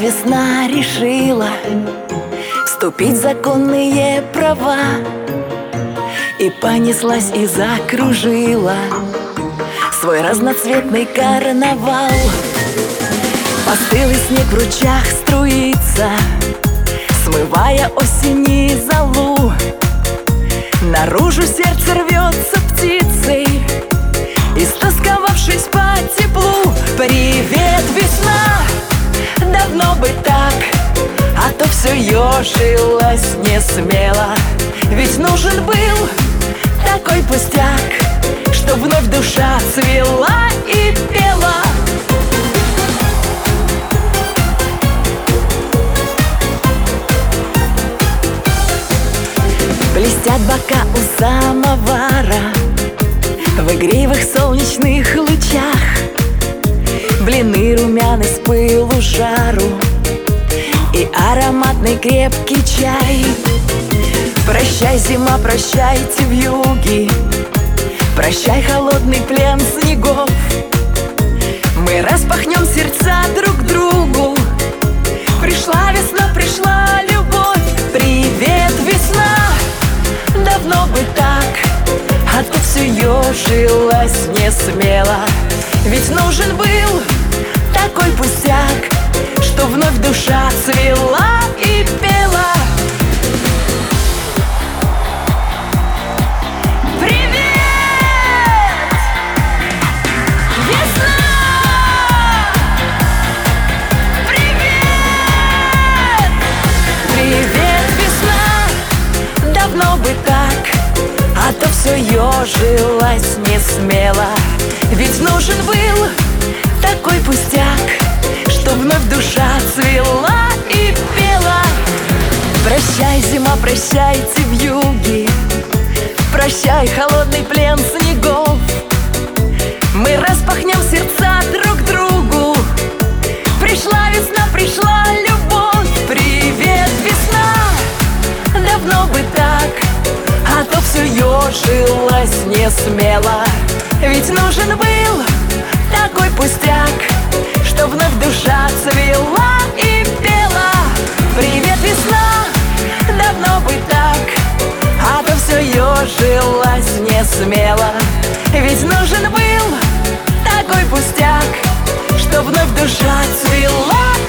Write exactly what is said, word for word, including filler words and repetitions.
весна решила вступить в законные права, и понеслась и закружила свой разноцветный карнавал. Постылый снег в ручьях струится, смывая осени золу. Наружу сердце рвется птицей, истосковавшись по теплу. Привет, весна! Давно бы так, а то все ежилось не смело. Ведь нужен был такой пустяк, что вновь душа цвела и пела. Блестят бока у самовара в игривых солнечных лучах. Блины румяны с пылу жару и ароматный крепкий чай. Прощай, зима, прощайте вьюги, прощай, холодный плен снегов. Мы распахнем сердца друг к другу. Пришла весна, пришла любовь. Привет, весна! Давно бы так, а то все ежилось не смело. Ведь нужен был такой пустяк, что вновь душа цвела и пела. А то все ежилось не смело. Ведь нужен был такой пустяк, что вновь душа цвела и пела. Прощай, зима, прощайте вьюги, прощай, холодный плен снегов. Мы распахнем сердца друг к другу. Пришла весна, пришла любовь. Привет, весна! Давно бы так, а то все ежилось не смело. Ведь нужен был такой пустяк, что вновь душа цвела и пела. Привет, весна! Давно бы так, а то все ежилось не смело. Ведь нужен был такой пустяк, что вновь душа цвела